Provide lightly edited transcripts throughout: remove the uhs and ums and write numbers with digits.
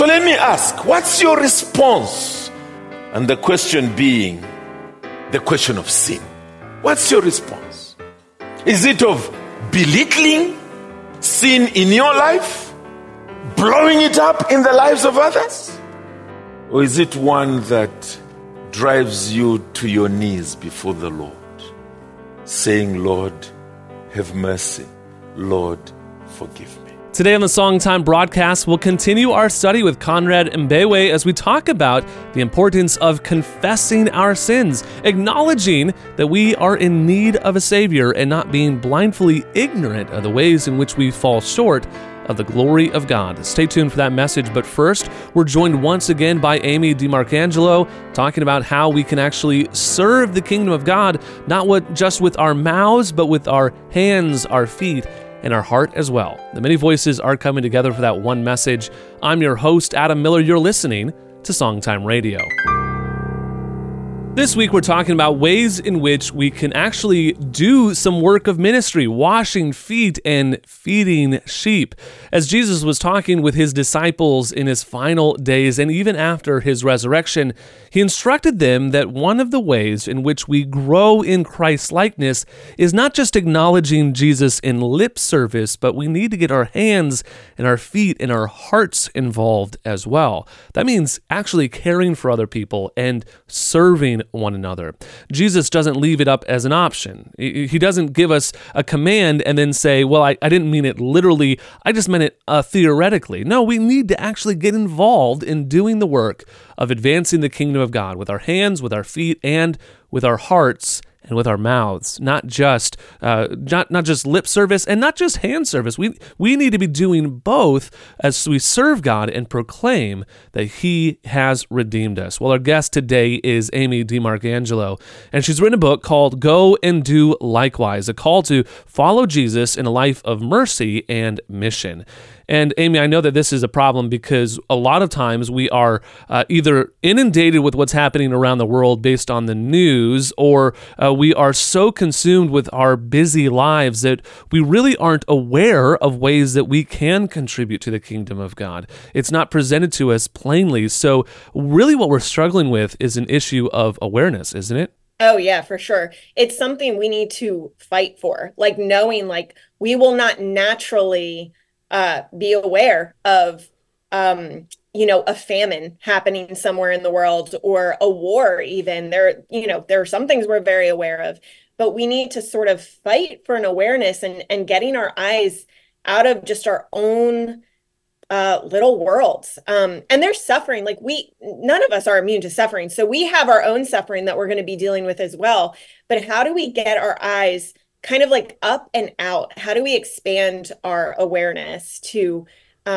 So let me ask, what's your response? And the question being the question of sin. What's your response? Is it of belittling sin in your life? Blowing it up in the lives of others? Or is it one that drives you to your knees before the Lord, saying, Lord, have mercy. Lord, forgive me. Today on the Songtime broadcast, we'll continue our study with Conrad Mbewe as we talk about the importance of confessing our sins, acknowledging that we are in need of a Savior and not being blindly ignorant of the ways in which we fall short of the glory of God. Stay tuned for that message, but first, we're joined once again by Amy DiMarcangelo, talking about how we can actually serve the kingdom of God, not just with our mouths, but with our hands, our feet, and our heart as well. The many voices are coming together for that one message. I'm your host, Adam Miller. You're listening to Songtime Radio. This week, we're talking about ways in which we can actually do some work of ministry, washing feet and feeding sheep. As Jesus was talking with his disciples in his final days and even after his resurrection, he instructed them that one of the ways in which we grow in Christ's likeness is not just acknowledging Jesus in lip service, but we need to get our hands and our feet and our hearts involved as well. That means actually caring for other people and serving one another. Jesus doesn't leave it up as an option. He doesn't give us a command and then say, well, I didn't mean it literally, I just meant it theoretically. No, we need to actually get involved in doing the work of advancing the kingdom of God with our hands, with our feet, and with our hearts and with our mouths, not just lip service and not just hand service. We need to be doing both as we serve God and proclaim that He has redeemed us. Well, our guest today is Amy DiMarcangelo, and she's written a book called Go and Do Likewise, a call to follow Jesus in a life of mercy and mission. And Amy, I know that this is a problem because a lot of times we are either inundated with what's happening around the world based on the news, or we are so consumed with our busy lives that we really aren't aware of ways that we can contribute to the kingdom of God. It's not presented to us plainly. So really what we're struggling with is an issue of awareness, isn't it? Oh, yeah, for sure. It's something we need to fight for, like knowing like we will not naturally be aware of, a famine happening somewhere in the world or a war even. There are some things we're very aware of, but we need to sort of fight for an awareness and getting our eyes out of just our own little worlds. And there's suffering, like none of us are immune to suffering. So we have our own suffering that we're going to be dealing with as well. But how do we get our eyes kind of like up and out? How do we expand our awareness to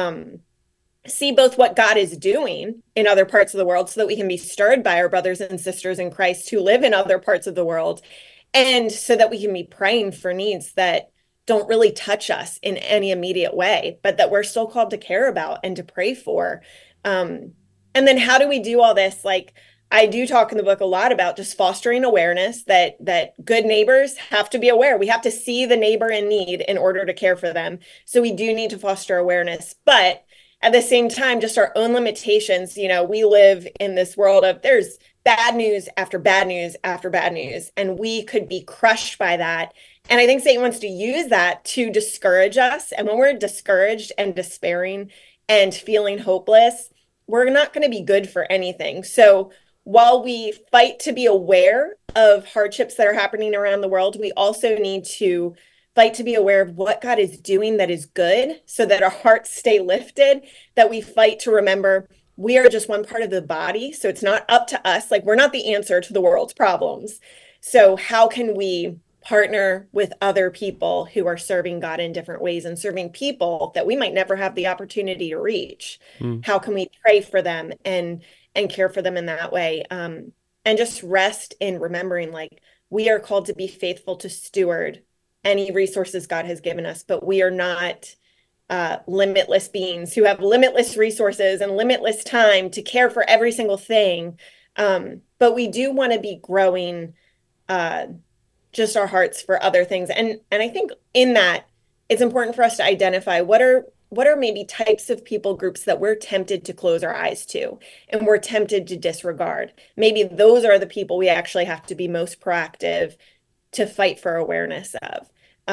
see both what God is doing in other parts of the world so that we can be stirred by our brothers and sisters in Christ who live in other parts of the world, and so that we can be praying for needs that don't really touch us in any immediate way, but that we're still called to care about and to pray for. And then how do we do all this? Like, I do talk in the book a lot about just fostering awareness that good neighbors have to be aware. We have to see the neighbor in need in order to care for them. So we do need to foster awareness. But at the same time, just our own limitations. We live in this world of there's bad news after bad news after bad news, and we could be crushed by that. And I think Satan wants to use that to discourage us. And when we're discouraged and despairing and feeling hopeless, we're not going to be good for anything. So while we fight to be aware of hardships that are happening around the world, we also need to fight to be aware of what God is doing that is good so that our hearts stay lifted, that we fight to remember we are just one part of the body. So it's not up to us. Like, we're not the answer to the world's problems. So how can we partner with other people who are serving God in different ways and serving people that we might never have the opportunity to reach? How can we pray for them and care for them in that way? And just rest in remembering, like, we are called to be faithful to steward any resources God has given us, but we are not limitless beings who have limitless resources and limitless time to care for every single thing. But we do want to be growing just our hearts for other things. And I think in that, it's important for us to identify what are what are maybe types of people groups that we're tempted to close our eyes to and we're tempted to disregard? Maybe those are the people we actually have to be most proactive to fight for awareness of.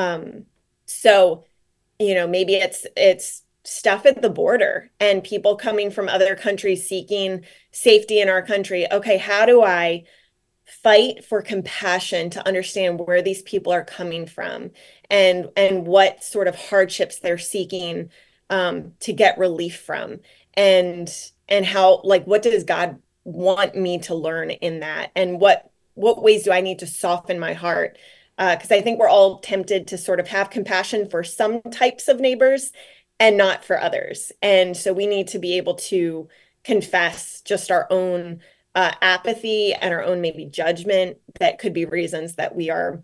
So, maybe it's stuff at the border and people coming from other countries seeking safety in our country. Okay, how do I fight for compassion to understand where these people are coming from and what sort of hardships they're seeking to get relief from, and how, like, what does God want me to learn in that, and what ways do I need to soften my heart? Because I think we're all tempted to sort of have compassion for some types of neighbors and not for others. And so we need to be able to confess just our own apathy and our own maybe judgment that could be reasons that we are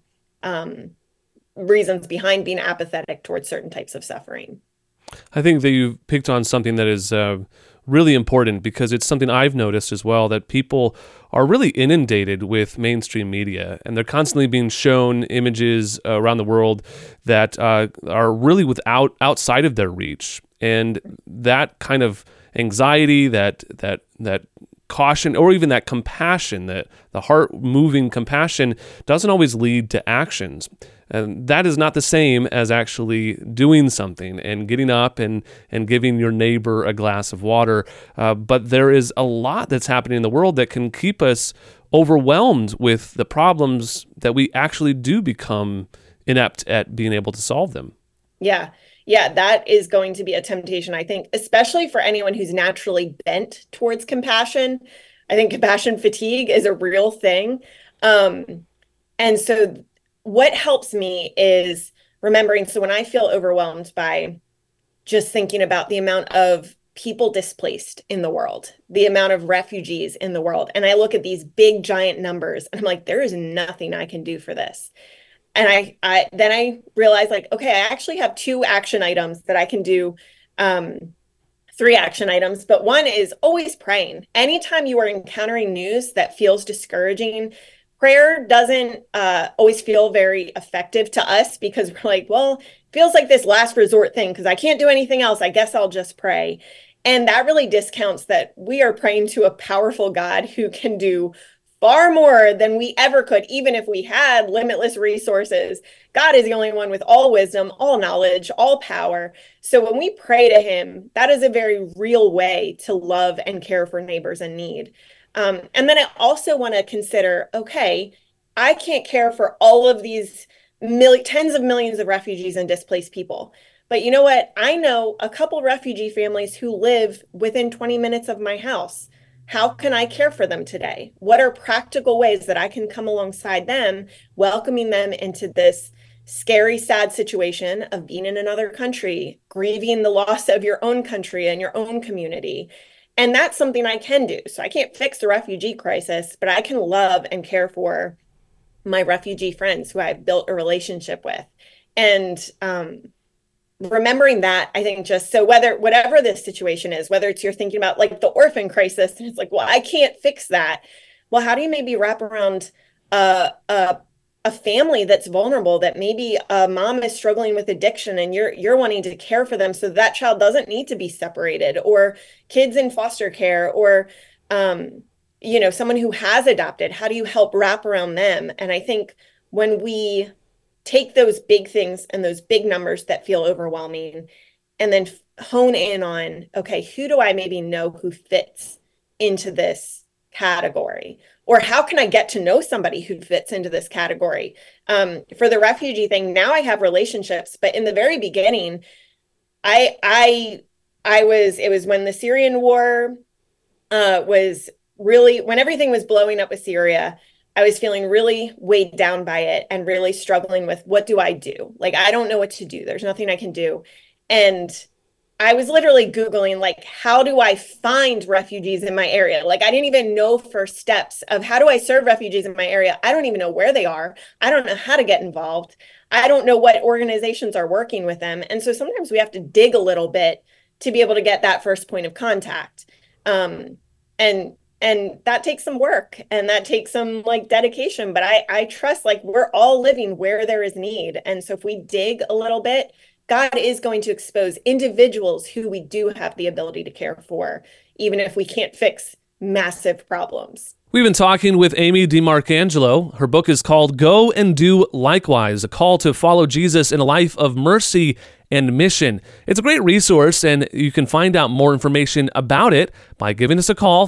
reasons behind being apathetic towards certain types of suffering. I think that you've picked on something that is really important, because it's something I've noticed as well, that people are really inundated with mainstream media, and they're constantly being shown images around the world that are really outside of their reach. And that kind of anxiety, that caution, or even that compassion, that the heart-moving compassion, doesn't always lead to actions. And that is not the same as actually doing something and getting up and giving your neighbor a glass of water. But there is a lot that's happening in the world that can keep us overwhelmed with the problems that we actually do become inept at being able to solve them. Yeah. Yeah, that is going to be a temptation, I think, especially for anyone who's naturally bent towards compassion. I think compassion fatigue is a real thing. And so what helps me is remembering, so when I feel overwhelmed by just thinking about the amount of people displaced in the world, the amount of refugees in the world, and I look at these big, giant numbers, and I'm like, there is nothing I can do for this. And then I realized, like, okay, I actually have 2 action items that I can do, 3 action items, but one is always praying. Anytime you are encountering news that feels discouraging, prayer doesn't always feel very effective to us, because we're like, well, it feels like this last resort thing because I can't do anything else. I guess I'll just pray. And that really discounts that we are praying to a powerful God who can do far more than we ever could, even if we had limitless resources. God is the only one with all wisdom, all knowledge, all power. So when we pray to him, that is a very real way to love and care for neighbors in need. And then I also want to consider, okay, I can't care for all of these tens of millions of refugees and displaced people. But you know what? I know a couple refugee families who live within 20 minutes of my house. How can I care for them today? What are practical ways that I can come alongside them, welcoming them into this scary, sad situation of being in another country, grieving the loss of your own country and your own community? And that's something I can do. So I can't fix the refugee crisis, but I can love and care for my refugee friends who I've built a relationship with. And remembering that, I think, just so whatever this situation is, whether it's you're thinking about like the orphan crisis, and it's like, well, I can't fix that. Well, how do you maybe wrap around a family that's vulnerable, that maybe a mom is struggling with addiction and you're wanting to care for them so that child doesn't need to be separated, or kids in foster care, or someone who has adopted? How do you help wrap around them? And I think when we take those big things and those big numbers that feel overwhelming, and then hone in on, okay, who do I maybe know who fits into this category? Or how can I get to know somebody who fits into this category? For the refugee thing, now I have relationships, but in the very beginning, it was when the Syrian war was really, when everything was blowing up with Syria, I was feeling really weighed down by it and really struggling with, what do I do? Like, I don't know what to do. There's nothing I can do. And I was literally Googling, like, how do I find refugees in my area? Like, I didn't even know first steps of how do I serve refugees in my area? I don't even know where they are. I don't know how to get involved. I don't know what organizations are working with them. And so sometimes we have to dig a little bit to be able to get that first point of contact. And that takes some work, and that takes some like dedication, but I trust, like, we're all living where there is need. And so if we dig a little bit, God is going to expose individuals who we do have the ability to care for, even if we can't fix massive problems. We've been talking with Amy DiMarcangelo. Her book is called Go and Do Likewise, a call to follow Jesus in a life of mercy and mission. It's a great resource, and you can find out more information about it by giving us a call,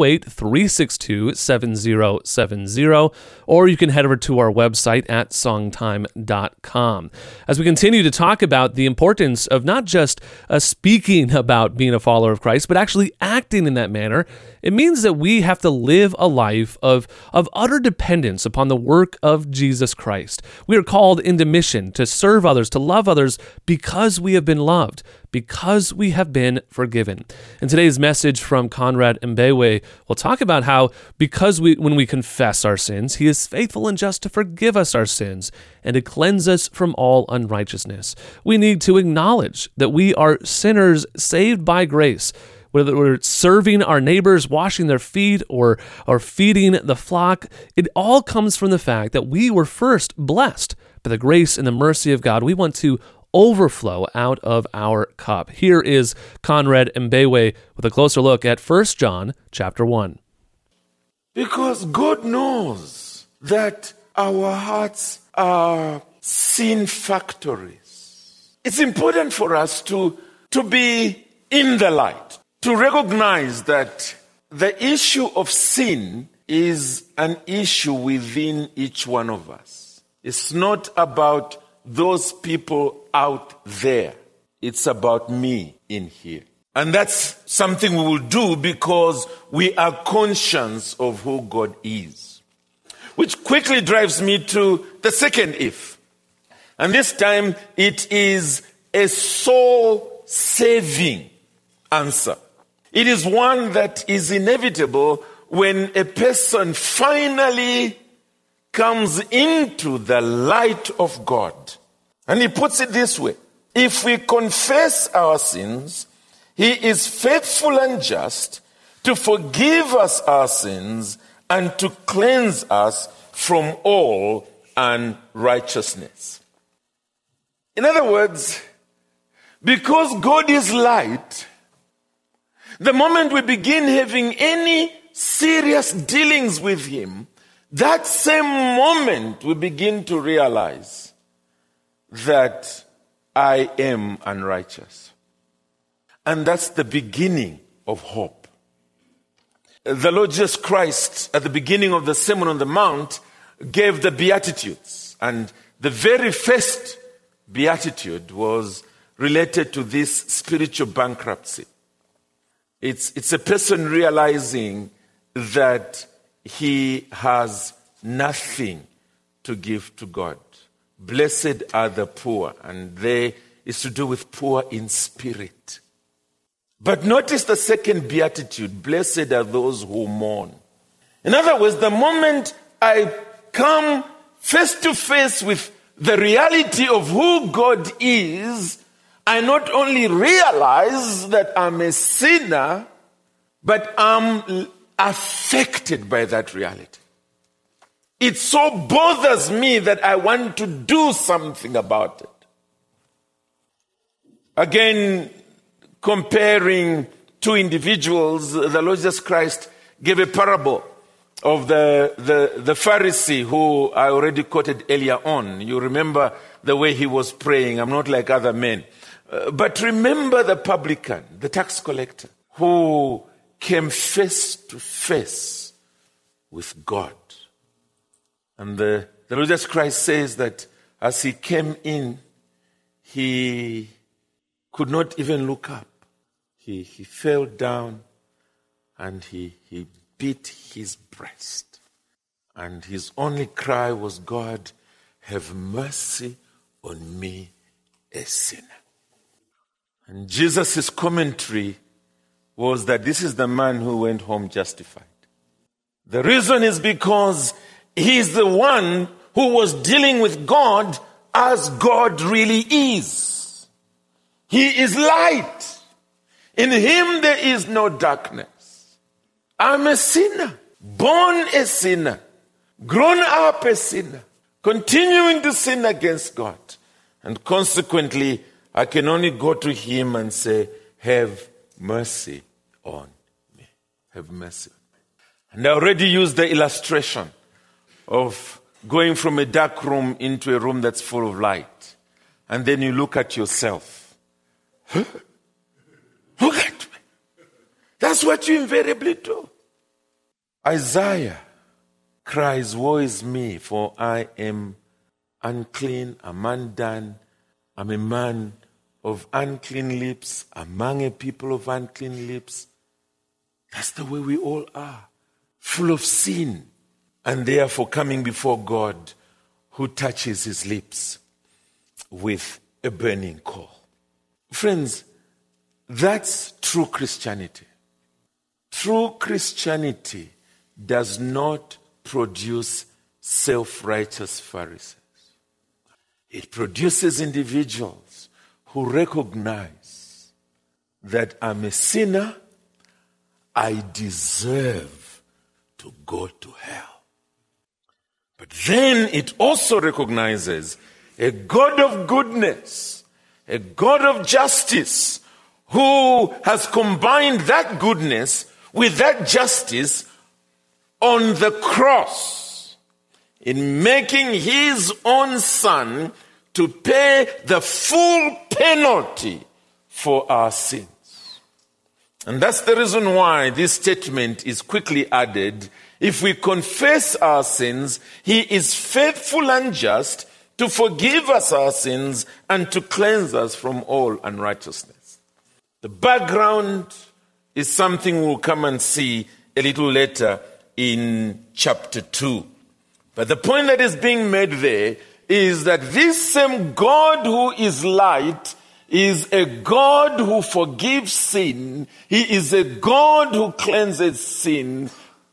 508-362-7070, or you can head over to our website at songtime.com. As we continue to talk about the importance of not just speaking about being a follower of Christ, but actually acting in that manner, it means that we have to live a life of utter dependence upon the work of Jesus Christ. We are called into mission to serve others, to love others because we have been loved, because we have been forgiven. In today's message from Conrad Mbewe, we'll talk about how when we confess our sins, he is faithful and just to forgive us our sins and to cleanse us from all unrighteousness. We need to acknowledge that we are sinners saved by grace. Whether we're serving our neighbors, washing their feet, or feeding the flock, it all comes from the fact that we were first blessed by the grace and the mercy of God. We want to overflow out of our cup. Here is Conrad Mbewe with a closer look at 1 John chapter 1. Because God knows that our hearts are sin factories. It's important for us to be in the light, to recognize that the issue of sin is an issue within each one of us. It's not about those people out there. It's about me in here. And that's something we will do because we are conscious of who God is. Which quickly drives me to the second if. And this time it is a soul-saving answer. It is one that is inevitable when a person finally comes into the light of God. And he puts it this way: if we confess our sins, he is faithful and just to forgive us our sins and to cleanse us from all unrighteousness. In other words, because God is light, the moment we begin having any serious dealings with him, that same moment we begin to realize that I am unrighteous. And that's the beginning of hope. The Lord Jesus Christ, at the beginning of the Sermon on the Mount, gave the Beatitudes. And the very first Beatitude was related to this spiritual bankruptcy. It's a person realizing that he has nothing to give to God. Blessed are the poor, and they is to do with poor in spirit. But notice the second beatitude: blessed are those who mourn. In other words, the moment I come face to face with the reality of who God is, I not only realize that I'm a sinner, but I'm affected by that reality. It so bothers me that I want to do something about it. Again, comparing two individuals, the Lord Jesus Christ gave a parable of the Pharisee who I already quoted earlier on. You remember the way he was praying, I'm not like other men. But remember the publican, the tax collector, who came face to face with God. And the Lord Jesus Christ says that as he came in, he could not even look up. He fell down and he beat his breast. And his only cry was, God, have mercy on me, a sinner. And Jesus' commentary was that this is the man who went home justified. The reason is because he's the one who was dealing with God as God really is. He is light. In him there is no darkness. I'm a sinner, born a sinner, grown up a sinner, continuing to sin against God. And consequently, I can only go to him and say, have mercy on me. Have mercy on me. And I already used the illustration of going from a dark room into a room that's full of light. And then you look at yourself. Huh? Look at me. That's what you invariably do. Isaiah cries, woe is me, for I am unclean, I'm undone, I'm a man of unclean lips, among a people of unclean lips. That's the way we all are, full of sin, and therefore coming before God who touches his lips with a burning coal. Friends, that's true Christianity. True Christianity does not produce self-righteous Pharisees. It produces individuals who recognize that I'm a sinner, I deserve to go to hell. But then it also recognizes a God of goodness, a God of justice, who has combined that goodness with that justice on the cross in making his own son to pay the full penalty for our sins. And that's the reason why this statement is quickly added. If we confess our sins, he is faithful and just to forgive us our sins and to cleanse us from all unrighteousness. The background is something we'll come and see a little later in chapter 2. But the point that is being made there is that this same God who is light is a God who forgives sin. He is a God who cleanses sin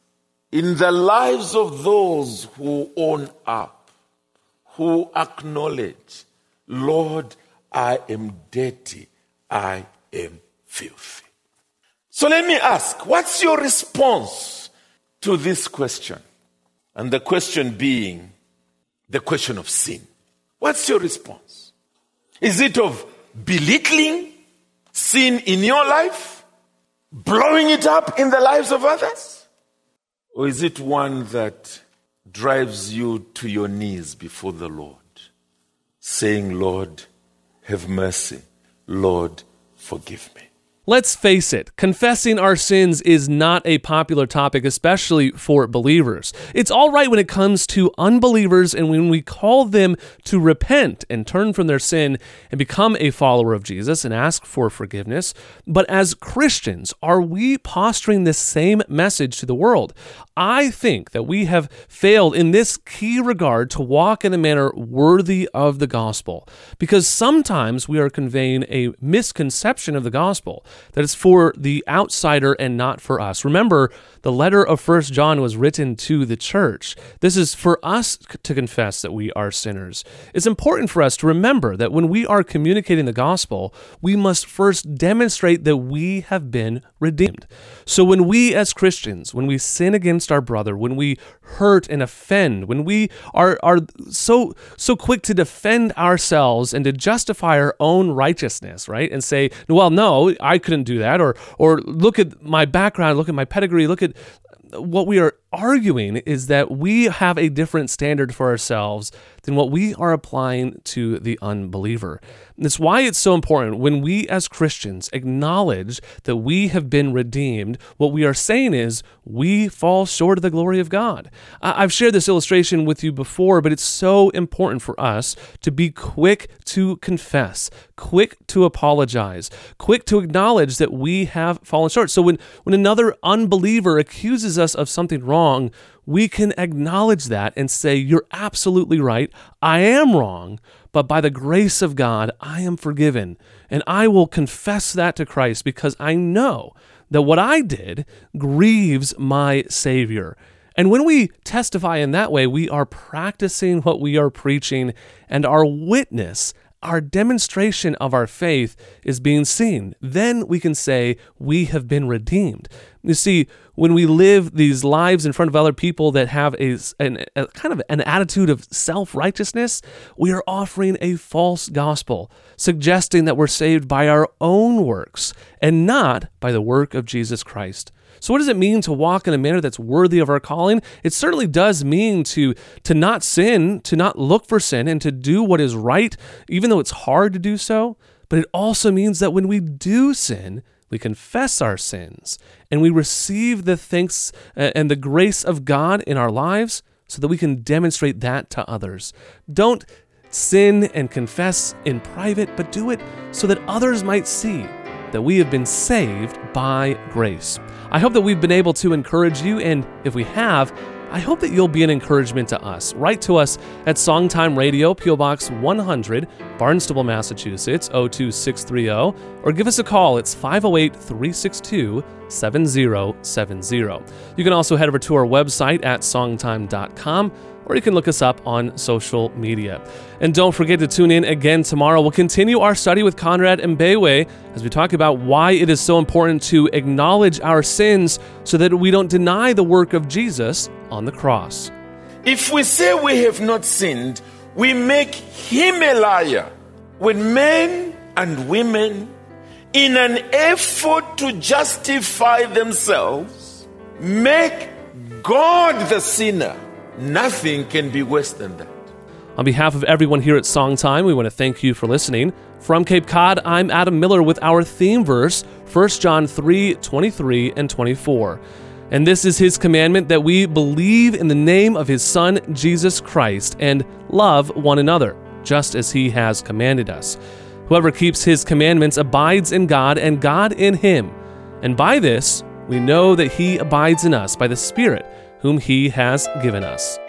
in the lives of those who own up, who acknowledge, Lord, I am dirty, I am filthy. So let me ask, what's your response to this question? And the question being the question of sin. What's your response? Is it of belittling sin in your life? Blowing it up in the lives of others? Or is it one that drives you to your knees before the Lord, saying, Lord, have mercy. Lord, forgive me. Let's face it, confessing our sins is not a popular topic, especially for believers. It's all right when it comes to unbelievers and when we call them to repent and turn from their sin and become a follower of Jesus and ask for forgiveness. But as Christians, are we posturing this same message to the world? I think that we have failed in this key regard to walk in a manner worthy of the gospel, because sometimes we are conveying a misconception of the gospel, that it's for the outsider and not for us. Remember, the letter of 1 John was written to the church. This is for us to confess that we are sinners. It's important for us to remember that when we are communicating the gospel, we must first demonstrate that we have been redeemed. So when we as Christians, when we sin against our brother, when we hurt and offend, when we are so quick to defend ourselves and to justify our own righteousness, right? And say, well, no, I couldn't do that, or look at my background, look at my pedigree, look at what we are arguing is that we have a different standard for ourselves than what we are applying to the unbeliever. And that's why it's so important when we as Christians acknowledge that we have been redeemed. What we are saying is we fall short of the glory of God. I've shared this illustration with you before, but it's so important for us to be quick to confess, quick to apologize, quick to acknowledge that we have fallen short. So when another unbeliever accuses us of something wrong, we can acknowledge that and say, you're absolutely right. I am wrong, but by the grace of God, I am forgiven. And I will confess that to Christ because I know that what I did grieves my Savior. And when we testify in that way, we are practicing what we are preaching, and our witness our demonstration of our faith is being seen. Then we can say we have been redeemed. You see, when we live these lives in front of other people that have a kind of an attitude of self-righteousness, we are offering a false gospel, suggesting that we're saved by our own works and not by the work of Jesus Christ. So what does it mean to walk in a manner that's worthy of our calling? It certainly does mean to not sin, to not look for sin, and to do what is right, even though it's hard to do so. But it also means that when we do sin, we confess our sins, and we receive the thanks and the grace of God in our lives so that we can demonstrate that to others. Don't sin and confess in private, but do it so that others might see that we have been saved by grace. I hope that we've been able to encourage you, and if we have, I hope that you'll be an encouragement to us. Write to us at Songtime Radio, P.O. Box 100, Barnstable, Massachusetts, 02630, or give us a call. It's 508-362-7070. You can also head over to our website at songtime.com, or you can look us up on social media. And don't forget to tune in again tomorrow. We'll continue our study with Conrad Mbewe as we talk about why it is so important to acknowledge our sins so that we don't deny the work of Jesus on the cross. If we say we have not sinned, we make him a liar. When men and women, in an effort to justify themselves, make God the sinner, nothing can be worse than that. On behalf of everyone here at Songtime, we want to thank you for listening. From Cape Cod, I'm Adam Miller with our theme verse, 1 John 3:23 and 24. And this is his commandment, that we believe in the name of his Son, Jesus Christ, and love one another, just as he has commanded us. Whoever keeps his commandments abides in God, and God in him. And by this, we know that he abides in us by the Spirit whom he has given us.